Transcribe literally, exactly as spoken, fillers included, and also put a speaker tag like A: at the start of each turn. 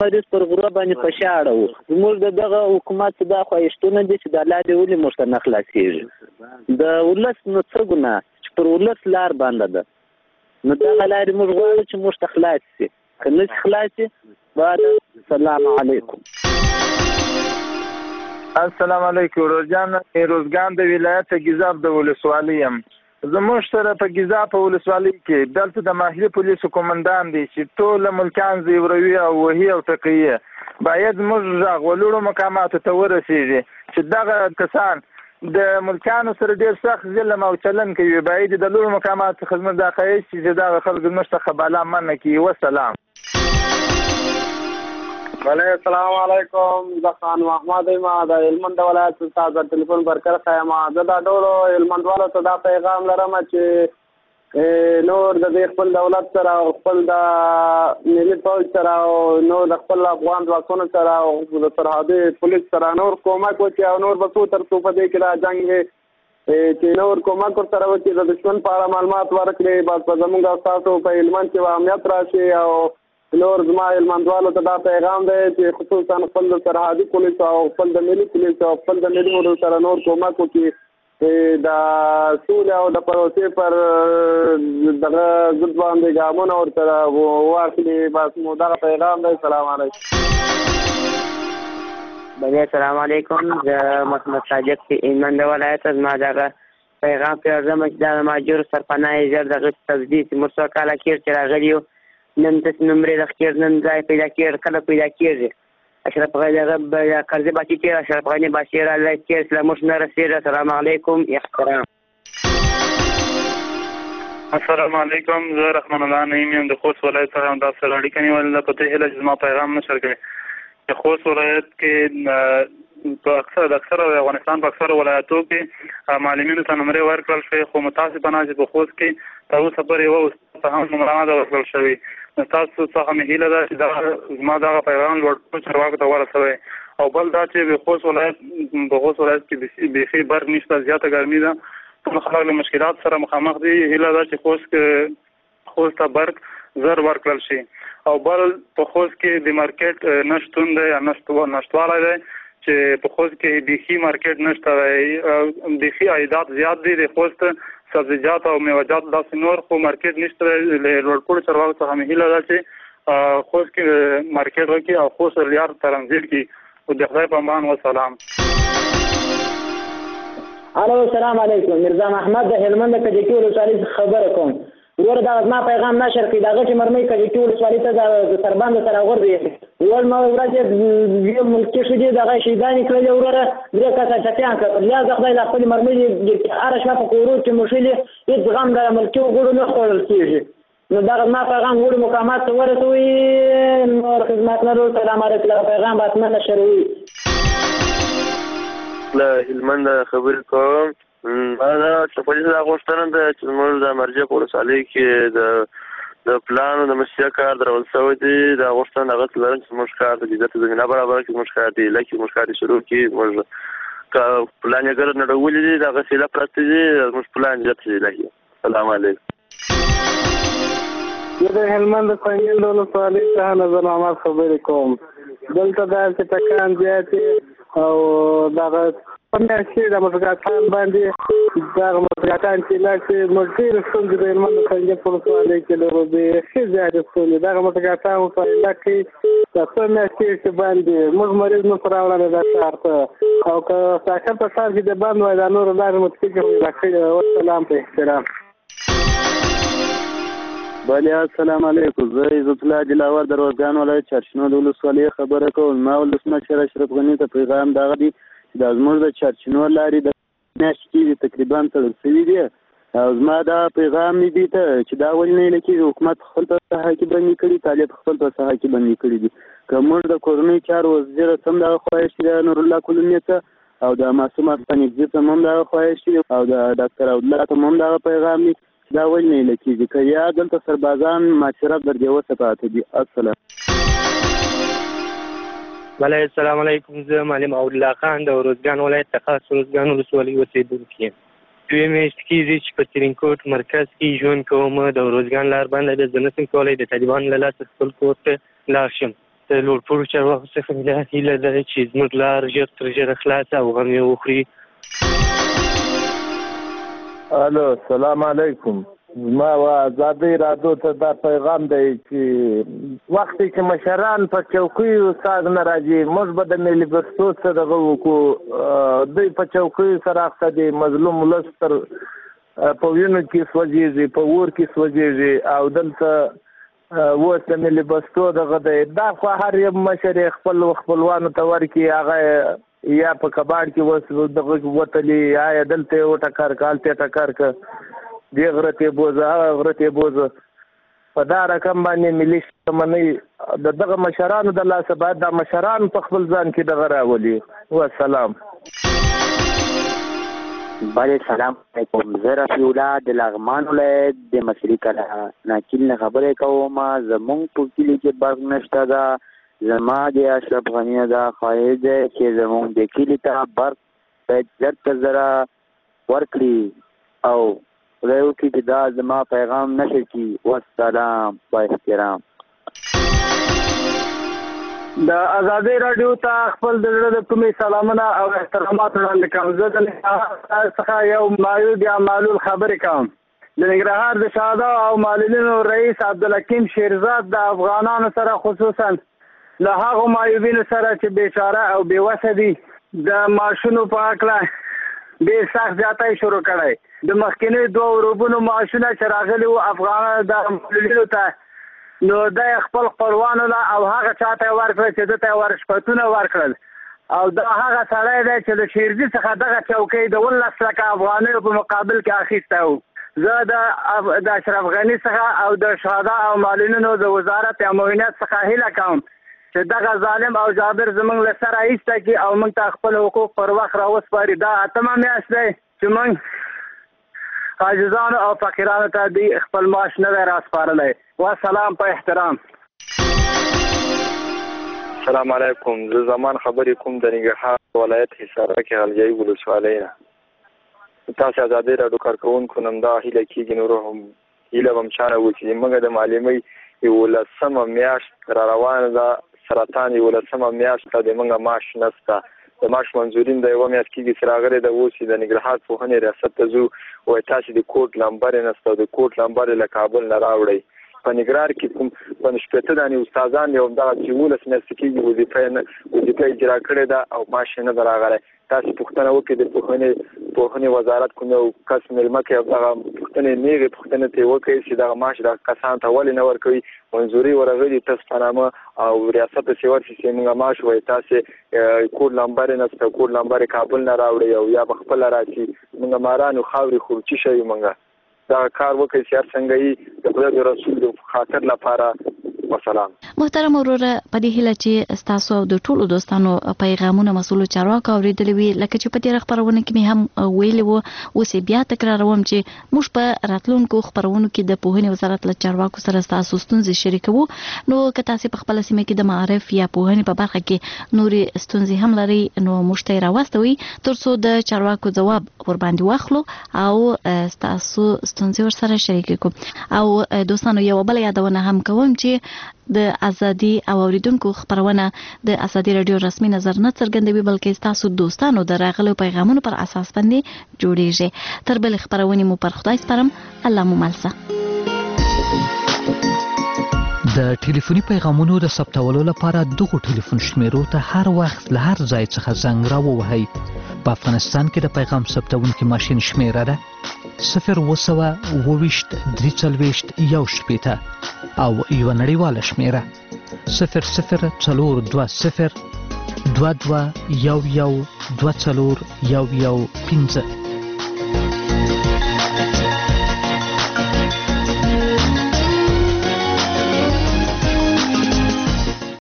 A: مریض پر غره باندې په شاړه وو. زموږ د دغه حکومت دا خواهشتونه دي چې د لارې ولې موږ ته نه خلاصېږي. د ولس نو څه ګناه چې پر ولس لار بنده ده، نو دغه لارې موږ غواړو چې موږ ته خلاص شي. که نه شي خلاص شي بعد السلام علیکم.
B: السلام علیکم. روزجان روزګان د ولایت ګیزاب د ولسوالۍ یم. زموږ سره په ګیزاب ولسوالۍ کې دلته د ماهري پولیسو قومندان دی چې ټول ملکان زیوروي او وهي او ټقیه باید موږ غږ ولوړو مقاماتو ته ورسېږي چې دغه کسان د ملکانو سره ډېر سخت ظلم او چلن کوي. باید د لوړو مقاماتو خدمت دا خواهش چې دغه خلک زموږ څخه بالا منع کړي. وسلام.
C: بله السلام علیکم. زه خان محمد یم د هلمند ولایت څخه د ټلیفون برکر یم. زه دا ټولو هلمندوالو ته دا پیغام لرم چې نور د دې خپل دولت سره او خپل د ملي پوځ سره او نور د خپل افغان ځواکونو سره او د سرحدي پولیس سره نور کومک وکړي او نور به څو تر څو په دې کې دا جنګ وي چې نور کومک ورسره وکړي، د دښمن په اړه معلومات ورکړي، بس په زموږ او ستاسو په هلمند کې به امنیت راشي. او نور زما هلمندوالو ته دا پیغام دی چې خصوصا خپل د سرحدي پولیسو او خپل د ملي پولیسو او خپل د ملي ورو سره نور کومک وکړي د سولې او د پروسې پر دغه ضد باندې ګامونه ورسره واخلي. بس مو دغه پیغام دی. السلام علیکم.
D: بله السلام علیکم. زه محمد صادق چې هلمند ولایت زما دغه پیغام پرېږدم چې دغه مهاجرو سرپناه ژر دغه تجدید چې موږ څو کاله کېږي چې راغلي یو، نن تاسو نمرې د خیر نن ځای پیدا کېږي، کله پیدا کېږي. اشرف غني دغه قرضې باقي کېږي، اشرف غني باشي رالی کېږي چې له موږ نه رسېږي. السلام علیکم. احترام.
E: السلام علیکم. زه رحمان الله نعیم یم د خوست ولایت څخه همداسې سره اړیکه نیولې ده. په دې هیله چې زما پیغام نشر کوي چې خوست ولایت کې په اکثر د اکثر افغانستان په اکثر ولایتو کې معلمینو ته نمرې ورکړل شوې، خو متاسفانه چې په خوست کې تر اوسه پورې یوه استاد ته هم نمره نه ده ورکړل شوې. تاسو څخه مې هیله ده چې دا زما دغه پیغام لوړ چارواکو ته ورسوئ. او بل دا چې په خوست ولایت په خوست ولایت کې بیخي برق نشته، زیاته ګرمي ده، ټول خلک له مشکلات سره مخامخ دي. هیله ده چې خوست کې خوست ته برق زر ورکړل شي. او بل په خوست کې د مارکیټ نشتون دی یا نشتوالی دی چې په خوست کې بیخي مارکیټ نشته دی، بیخي عایدات زیات دي د خوست سبزیجات او میوه‌جات داسې نور، خو مارکیټ نشته. له لوړپوړو چارواکو څخه مې هیله ده چې خوست کې مارکیټ وکړي او خوست ریاض ترنزیل کړي. د خدای په امان. وسلام.
F: الو السلام علیکم. مرزا محمد د هلمند د کجکي ولسوالۍ څخه خبره کوم. وروره دغه زما پیغام نشر کړي. دغه چې مرمۍ کجکي ولسوالۍ ته د سرباند سره غورځي ول ما ورځ یو ملکي شو دي دغه شیدانې کړلې وروره درې کسه ټپیان کړل. بیا زه خدای له خپلې مرمۍ هره شپه په کورو کې موښلي هېڅ غم د ملکي وګړو نه خوړل کېږي. نو دغه زما پیغام وړو مقامات ته ورسوي. نور خدمت لرو. سلام علیکم. دغه پیغام به حتما نشروي.
G: له هلمند خبرې کوم. دا چې پولیس دا غوښتنه ده چې زموږ د مرجع په ولسوالۍ کې د د پلان او د مشروع کار درول شوی دی. دا غوښتنه هغه لرم چې زموږ کار د عزت زمینه برابره کړي، زموږ کار دی لکه زموږ کار شروع کړي. زموږ پلان یې ګرد نړولي دي، دغه سیله پرته دي، زموږ پلان زیات دی لکه. السلام علیکم.
C: زه د هلمند د څنګل ولسوالۍ څخه نظر محمد خبرې کوم. دلته داسې ټکان زیاتې او دغه په میاشتې د مسګاټان باندې دغه مسګاټان چې لاړ شي موږ ډېرې ستونزې د هلمند د څنګل په ولسوالۍ کې لرو. بیخي زیاتې ستونزې دغه مسګاټان ورسره کوي. د څو میاشتې چې باندې موږ مریض نشو راوړلی دا ښار ته، او که ساکن په ښار کې د بند وای دا نورو لارې متفقه پیدا کړې. والسلام. په احترام.
H: بله السلام علیکم. زه عزت الله دلاور د روزګان ولایت چارشنو د ولسوالۍ خبره کوم. ما ولسمشر اشرف غني ته پیغام دغه دی چې دا زموږ د چارشنو لارې د میاشتې کېږي تقریبا تړل شوي دي. او زما دا پیغام مې دی ته چې دا ولې نه ایله کېږي. حکومت خپل په ساحه کې بندي کړي، طالب خپل په ساحه کې بندي کړي دي. که موږ د کورنۍ چارو وزیر ته هم دغه خواهش دي نورالله کلونې ته، او د معصوم افغاني ته هم دغه خواهش دي، او د ډاکټر عبدالله ته هم دغه پیغام دی. دا ولې نه ایله کېږي. که یا دلته سربازان معاشرت در دیوسه پاته دي. السلام.
I: بله السلام علیکم. زه معلم عبدالله خان د روزګان ولایت څخه روزګان ولسوالۍ اوسېدونکی یم. دوې میاشتې کېږي چې په ترینکوټ مرکز کې ژوند کوم. د روزګان لار بنده ده، زه نشم کولی د طالبانو له لاسه خپل کور ته لاړ شم. د لوړپوړو چارواکو څخه مې دا هیله ده چې زموږ لار ژر تر ژره خلاصه او غم یې وخوري.
B: الو سلام علیکم. ما و آزادۍ راډیو ته دا پیغام دی چې وخت چې مشران په چوکیو ساز نه راځي موږ به د ملي بستو څه دغه وکړو. دوی په چوکیو سره اخته دي، مظلوم ولس تر په وینو کې سوځېږي، په اور کې سوځېږي او دلته اوس د ملي بستو دغه دی. دا خو هر یو مشر خپل خپلوانو ته ورکړي، هغه یا په کباړ کې وس دغه وتلي یا دلته یې وټکر که هلته یې ټکر که دې غره ته یې بوځه هغه غره ته یې بوځه. په دا رقم باندې ملي شتمنۍ د دغه مشرانو د لاسه باید دا مشران په خپل ځان کې دغه راولي. والسلام.
J: بله سلام علیکم. زه رفیع الله د لغمان ولایت د مصري کلا ناکیل نه خبرې کوم. زمونږ په کلي کې برق نشته ده. زما د اشرف غني دا خواهش دی چې زمونږ د کلي ته برق باید زر تر زره ورکړي او خدای وکړي چې دا زما پیغام نشر کړي. والسلام با احترام.
C: د ازادۍ راډیو ته خپل د زړه د کومې سلامونه او احترامات وړاندې کوم. زه د ننګرهار څخه یو معیوب یا معلول خبرې کوم. د ننګرهار د شهدا او معلولینو رئیس عبدالحکیم شیرزاد د افغانانو سره خصوصا له هغو معیوبینو سره چې بیچاره او بېوسه دي د معاشونو په هکله ډېر سخت زیاتی شروع کړی. د مخکینیو دوه وربونو معاشونه چې راغلي وو افغانانو د معلولینو ته نو دا خپل خپلوانو له او هغه چاته یې ورکړل چې ده ته یې ورشپتونه ورکړل او دا هغه سړی دی چې د شیرزي څخه دغه چوکۍ د اوولس لکه افغانیو په مقابل کې اخیستی و. زه د اشرف غني څخه او د شهدا او معلولینو د وزارت یا معاونیت څخه هیله کوم چې دغه ظالم او جابر زموږ له سره ایسته کړي او موږ ته خپل حقوق پر وخت راوسپاري. دا اتمه میاشت دی چې موږ عاجزانو او فقیرانو ته دوی خپل معاش نه دی راسپارلی. والسلام په احترام.
K: السلام علیکم. زه زمان خبرې کوم د ننګرهار ولایت حصاره کې غلجایي ولسوالۍ نه. تاسو ازادۍ راډیو کارکوونکو نن دا هیله کېږي نور هم هیله به م چا نه و چې موږ د معلمۍ یولسمه میاشت را روانه ده. سرطان یولسمه میاشت ده، د موږ معاش نشته. د معاش منظورین د یوه میاشت کېږي چې راغلی ده. اوس د ننګرهار پوهنې ریاست ته ځو وایي تاسې د کوډ نمبر یې نشته، د کوډ نمبر یې له کابل نه راوړئ. په ننګرهار کې کوم په شپېته دانې استادان یو همدغه چې یولس میاشتې کېږي وظیفه وظیفه اجرا کړې ده او معاش یې نه ده راغلی. تاسې پوښتنه وکړئ د پوهنې پوهنې وزارت کوم یو کس مېلمه کوي دغه پوښتنې نیغې پوښتنې ته یې وکړئ چې دغه معاش دغه کسانو ته ولې نه ورکوي. منظوري ورغلي تاسو په نامه او ریاست ته چې ورشي چې موږ معاش وایي تاسې کوډ نمبر یې نشته، کوډ نمبر یې کابل نه راوړئ او یا به خپله راشي. موږ مارانو خاورې خورو چې شی موږ دا کار وکړئ چې هر څنګه یې د خدای د رسول د خاطر لپاره. وسلام.
L: محترم وروره په دې هیله چې ستاسو او د ټولو دوستانو پیغامونه مسؤلو چارواکو اورېدلي وي. لکه چې په تېره خپرونه کې مې هم ویلي وو، اوس یې بیا تکراروم چې موږ په راتلونکو خپرونو کې د پوهنې وزارت له چارواکو سره ستاسو ستونزې شریکوو. نو که تاسې په خپله سیمه کې د معارف یا پوهنې په برخه کې نورې ستونزې هم لرئ نو موږ ته یې راواستوئ تر څو د چارواکو ځواب ورباندې واخلو او ستاسو ستونزې ورسره شریکې کړو. او دوستانو یوه بله یادونه هم کوم چې د ازادي او اوریدونکو خبرونه د ازادي رادیو رسمي نظر نه څرګندوي بلکې تاسو دوستانو د راغلو پیغامونو پر اساس باندې جوړیږي. تر بل خبرونه مو پر خدای سپارم. الله مو ملسه.
M: د ټلیفوني پیغامونو د ثبتولو لپاره دغه ټلیفون شمیرو ته هر وخت له هر ځای څخه زنګ راووهئ. په افغانستان کې د پیغام ثبتونکي ماشین شمیره ده صفر اووه سوه اووه ویشت درې څلوېښت یو شپېته او یوه نړیواله شمیره صفر صفر څلور دوه صفر دوه دوه یو یو دوه څلور یو یو پنځه.